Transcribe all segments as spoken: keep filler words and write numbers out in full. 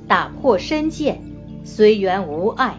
打破身见，随缘无碍。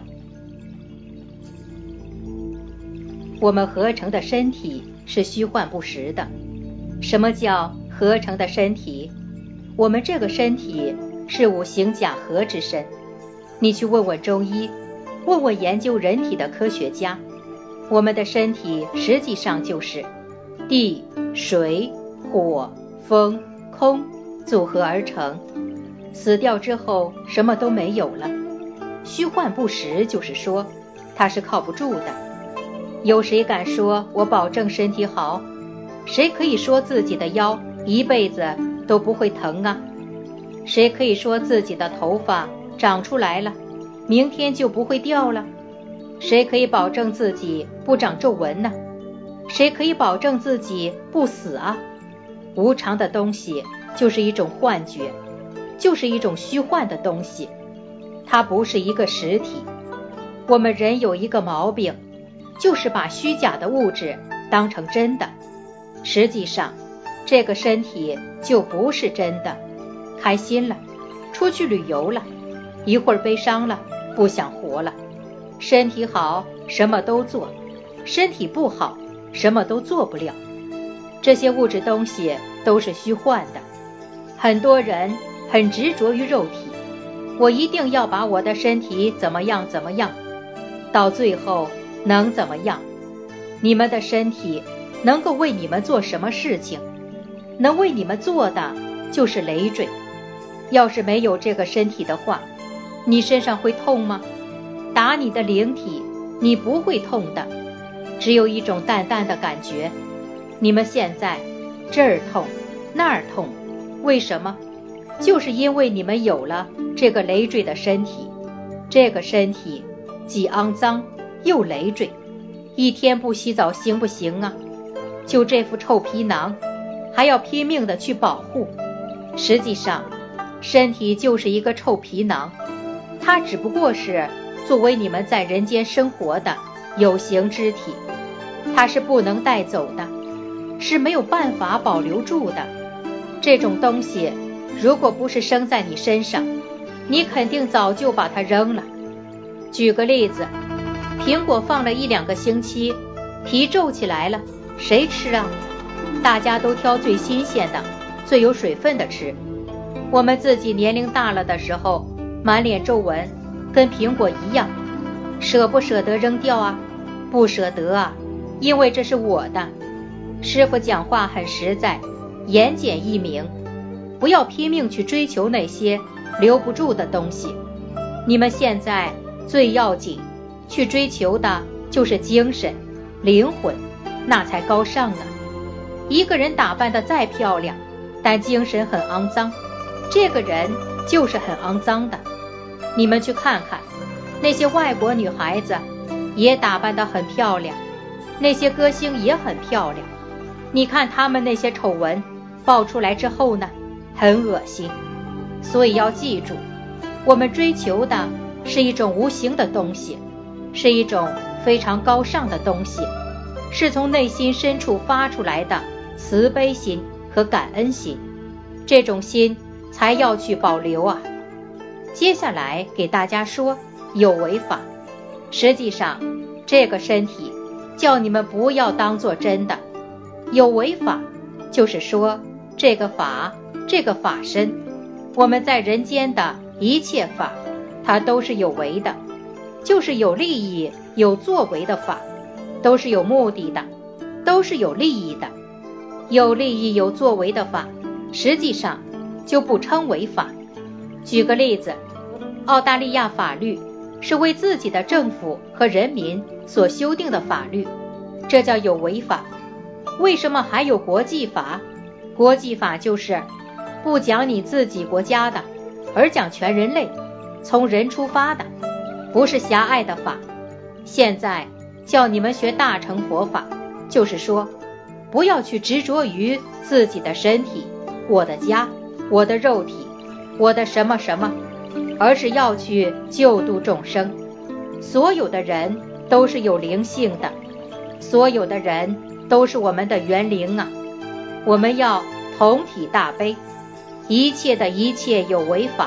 我们合成的身体是虚幻不实的。什么叫合成的身体？我们这个身体是五行假合之身。你去问问中医，问问研究人体的科学家，我们的身体实际上就是地、水、火、风、空组合而成。死掉之后什么都没有了。虚幻不实就是说它是靠不住的。有谁敢说我保证身体好？谁可以说自己的腰一辈子都不会疼啊？谁可以说自己的头发长出来了明天就不会掉了？谁可以保证自己不长皱纹呢？谁可以保证自己不死啊？无常的东西就是一种幻觉，就是一种虚幻的东西，它不是一个实体。我们人有一个毛病，就是把虚假的物质当成真的。实际上这个身体就不是真的。开心了，出去旅游了，一会儿悲伤了，不想活了。身体好什么都做，身体不好什么都做不了。这些物质东西都是虚幻的。很多人很执着于肉体，我一定要把我的身体怎么样怎么样，到最后能怎么样？你们的身体能够为你们做什么事情？能为你们做的就是累赘。要是没有这个身体的话，你身上会痛吗？打你的灵体，你不会痛的，只有一种淡淡的感觉。你们现在这儿痛那儿痛，为什么？就是因为你们有了这个累赘的身体。这个身体既肮脏又累赘，一天不洗澡行不行啊？就这副臭皮囊还要拼命的去保护。实际上身体就是一个臭皮囊，它只不过是作为你们在人间生活的有形肢体，它是不能带走的，是没有办法保留住的。这种东西如果不是生在你身上，你肯定早就把它扔了。举个例子，苹果放了一两个星期，皮皱起来了，谁吃啊？大家都挑最新鲜的，最有水分的吃。我们自己年龄大了的时候，满脸皱纹，跟苹果一样，舍不舍得扔掉啊？不舍得啊，因为这是我的。师父讲话很实在，言简意明，不要拼命去追求那些留不住的东西。你们现在最要紧去追求的就是精神、灵魂，那才高尚呢。一个人打扮得再漂亮，但精神很肮脏，这个人就是很肮脏的。你们去看看，那些外国女孩子也打扮得很漂亮，那些歌星也很漂亮，你看他们那些丑闻爆出来之后呢，很恶心。所以要记住，我们追求的是一种无形的东西，是一种非常高尚的东西，是从内心深处发出来的慈悲心和感恩心，这种心才要去保留啊。接下来给大家说有为法。实际上这个身体叫你们不要当作真的。有为法就是说这个法，这个法身，我们在人间的一切法，它都是有为的，就是有利益有作为的法，都是有目的的，都是有利益的。有利益有作为的法，实际上就不称为法。举个例子，澳大利亚法律是为自己的政府和人民所修订的法律，这叫有为法。为什么还有国际法？国际法就是不讲你自己国家的，而讲全人类，从人出发的，不是狭隘的法。现在叫你们学大乘佛法，就是说不要去执着于自己的身体，我的家，我的肉体，我的什么什么，而是要去救度众生。所有的人都是有灵性的，所有的人都是我们的元灵啊。我们要同体大悲，一切的一切有为法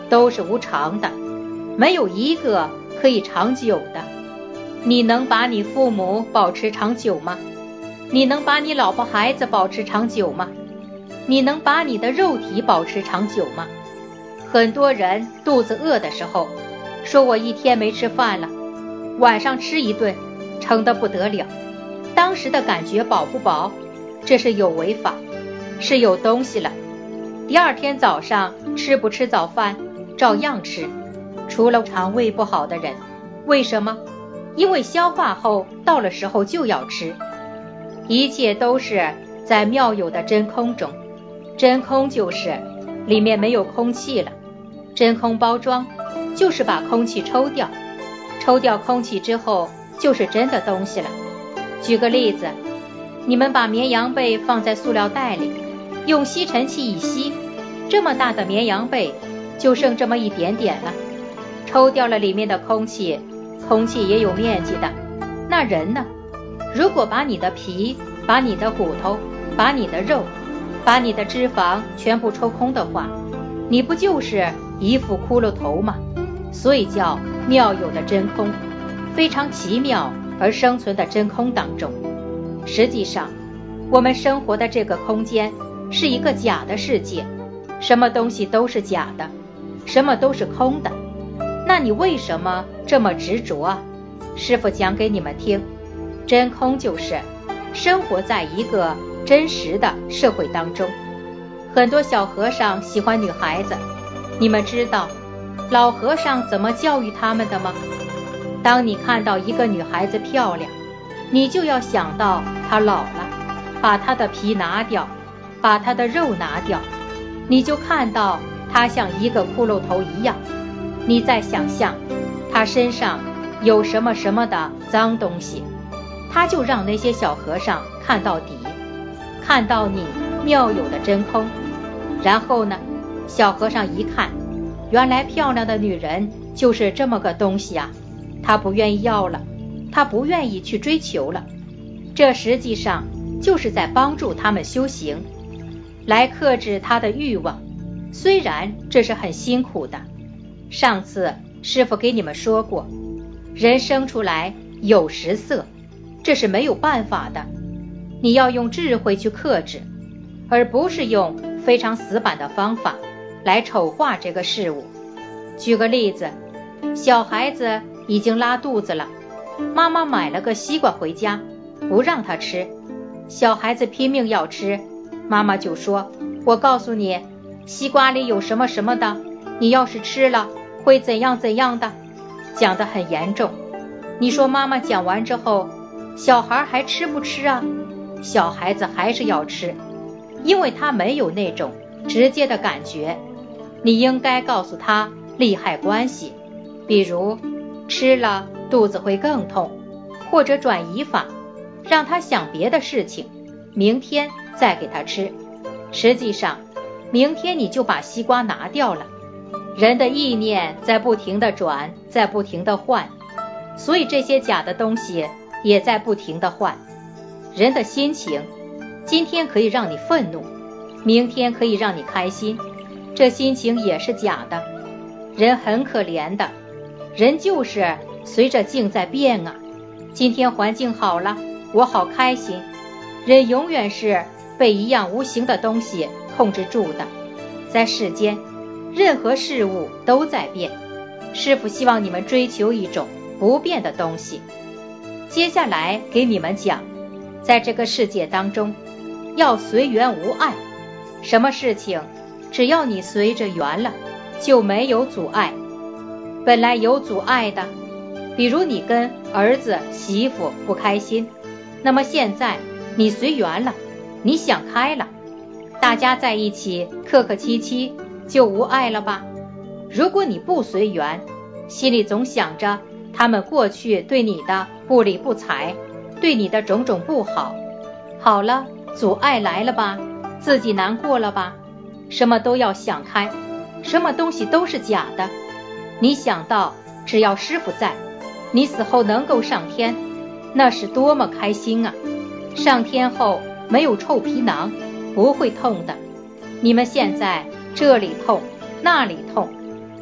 都是无常的，没有一个可以长久的。你能把你父母保持长久吗？你能把你老婆孩子保持长久吗？你能把你的肉体保持长久吗？很多人肚子饿的时候说，我一天没吃饭了，晚上吃一顿撑得不得了，当时的感觉饱不饱？这是有违法，是有东西了。第二天早上吃不吃早饭照样吃，除了肠胃不好的人。为什么？因为消化后到了时候就要吃。一切都是在妙有的真空中，真空就是里面没有空气了，真空包装就是把空气抽掉，抽掉空气之后就是真的东西了。举个例子，你们把绵羊被放在塑料袋里，用吸尘器一吸，这么大的绵羊被就剩这么一点点了，抽掉了里面的空气，空气也有面积的。那人呢？如果把你的皮，把你的骨头，把你的肉，把你的脂肪全部抽空的话，你不就是一副骷髅头吗？所以叫妙有的真空，非常奇妙而生存的真空当中。实际上我们生活的这个空间是一个假的世界，什么东西都是假的，什么都是空的。那你为什么这么执着啊？师父讲给你们听，真空就是生活在一个真实的社会当中。很多小和尚喜欢女孩子，你们知道老和尚怎么教育他们的吗？当你看到一个女孩子漂亮，你就要想到她老了，把她的皮拿掉，把她的肉拿掉，你就看到她像一个骷髅头一样。你再想象她身上有什么什么的脏东西，他就让那些小和尚看到底，看到你妙有的真空。然后呢，小和尚一看，原来漂亮的女人就是这么个东西啊，他不愿意要了，他不愿意去追求了。这实际上就是在帮助他们修行，来克制他的欲望。虽然这是很辛苦的，上次师父给你们说过，人生出来有食色，这是没有办法的，你要用智慧去克制，而不是用非常死板的方法来丑化这个事物。举个例子，小孩子已经拉肚子了，妈妈买了个西瓜回家，不让他吃，小孩子拼命要吃，妈妈就说，我告诉你，西瓜里有什么什么的，你要是吃了会怎样怎样的，讲得很严重。你说妈妈讲完之后，小孩还吃不吃啊？小孩子还是要吃，因为他没有那种直接的感觉。你应该告诉他利害关系，比如吃了肚子会更痛，或者转移法，让他想别的事情，明天再给他吃。实际上明天你就把西瓜拿掉了。人的意念在不停地转，在不停地换，所以这些假的东西也在不停地换。人的心情今天可以让你愤怒，明天可以让你开心，这心情也是假的。人很可怜的，人就是随着境在变啊。今天环境好了，我好开心。人永远是被一样无形的东西控制住的。在世间任何事物都在变，师父希望你们追求一种不变的东西。接下来给你们讲，在这个世界当中要随缘无碍，什么事情只要你随着缘了，就没有阻碍。本来有阻碍的，比如你跟儿子媳妇不开心，那么现在你随缘了，你想开了，大家在一起客客气气就无碍了吧？如果你不随缘，心里总想着他们过去对你的不理不睬，对你的种种不好，好了，阻碍来了吧，自己难过了吧？什么都要想开，什么东西都是假的。你想到只要师父在，你死后能够上天，那是多么开心啊！上天后没有臭皮囊，不会痛的。你们现在这里痛那里痛，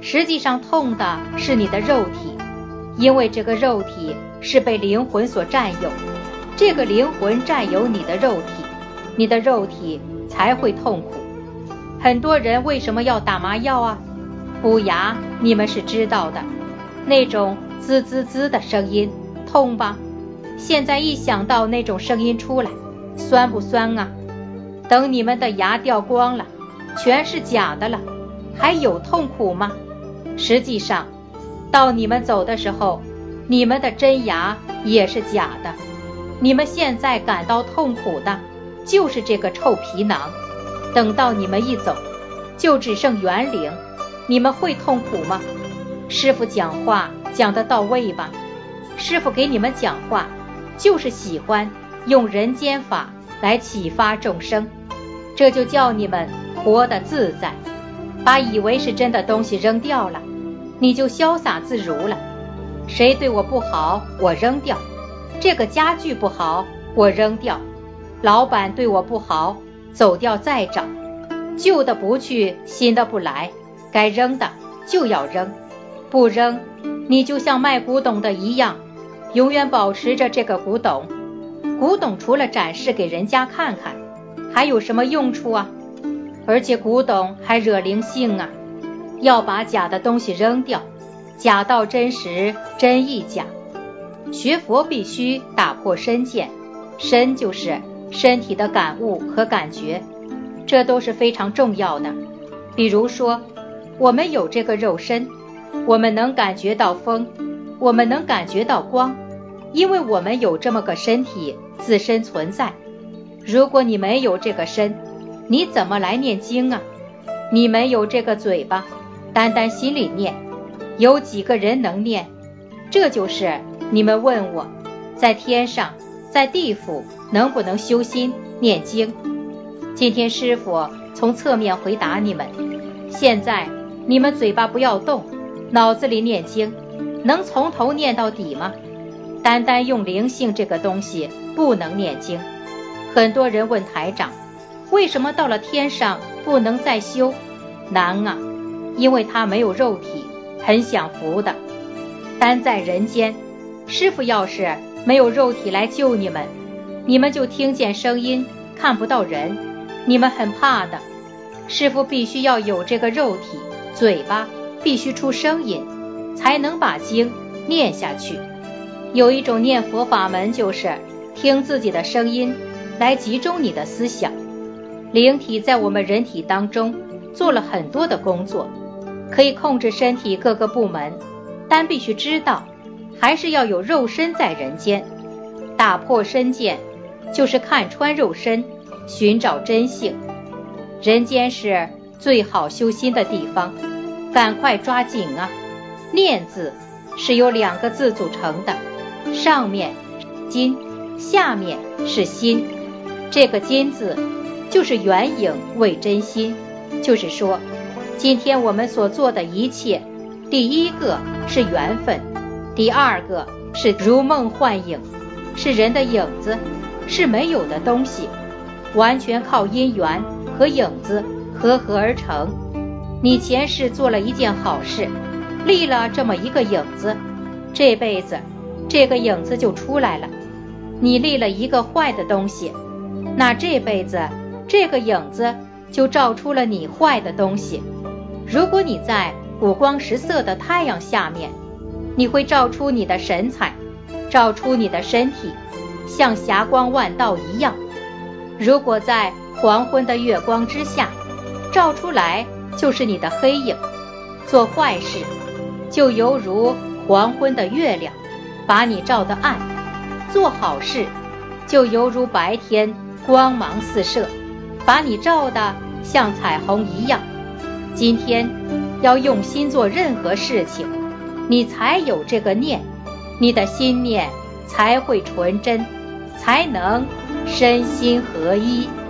实际上痛的是你的肉体，因为这个肉体是被灵魂所占有，这个灵魂占有你的肉体，你的肉体才会痛苦。很多人为什么要打麻药啊？补牙你们是知道的，那种滋滋滋的声音痛吧？现在一想到那种声音出来，酸不酸啊？等你们的牙掉光了，全是假的了，还有痛苦吗？实际上，到你们走的时候，你们的真牙也是假的。你们现在感到痛苦的，就是这个臭皮囊。等到你们一走，就只剩元灵，你们会痛苦吗？师父讲话讲得到位吧？师父给你们讲话，就是喜欢用人间法来启发众生，这就叫你们活得自在，把以为是真的东西扔掉了，你就潇洒自如了。谁对我不好，我扔掉；这个家具不好，我扔掉；老板对我不好，走掉再找。旧的不去，新的不来，该扔的就要扔，不扔，你就像卖古董的一样，永远保持着这个古董。古董除了展示给人家看看，还有什么用处啊？而且古董还惹灵性啊！要把假的东西扔掉，假到真实，真亦假。学佛必须打破身见，身就是身体的感悟和感觉，这都是非常重要的。比如说，我们有这个肉身，我们能感觉到风，我们能感觉到光，因为我们有这么个身体自身存在。如果你没有这个身，你怎么来念经啊？你没有这个嘴巴，单单心里念，有几个人能念？这就是你们问我，在天上，在地府能不能修心念经？今天师父从侧面回答你们，现在你们嘴巴不要动，脑子里念经，能从头念到底吗？单单用灵性这个东西不能念经。很多人问台长，为什么到了天上不能再修？难啊，因为他没有肉体，很享福的。单在人间，师父要是没有肉体来救你们，你们就听见声音，看不到人，你们很怕的。师父必须要有这个肉体，嘴巴必须出声音，才能把经念下去。有一种念佛法门，就是听自己的声音来集中你的思想。灵体在我们人体当中做了很多的工作，可以控制身体各个部门，但必须知道，还是要有肉身在人间。打破身见，就是看穿肉身，寻找真性。人间是最好修心的地方，赶快抓紧啊！念字是由两个字组成的，上面金，下面是心。这个金字就是圆影为真心，就是说，今天我们所做的一切，第一个是缘分，第二个是如梦幻影，是人的影子，是没有的东西，完全靠因缘和影子合合而成。你前世做了一件好事，立了这么一个影子，这辈子这个影子就出来了。你立了一个坏的东西，那这辈子这个影子就照出了你坏的东西。如果你在五光十色的太阳下面，你会照出你的神采，照出你的身体，像霞光万道一样。如果在黄昏的月光之下，照出来就是你的黑影。做坏事就犹如黄昏的月亮，把你照得暗；做好事就犹如白天光芒四射，把你照得像彩虹一样。今天要用心做任何事情，你才有这个念，你的心念才会纯真，才能身心合一。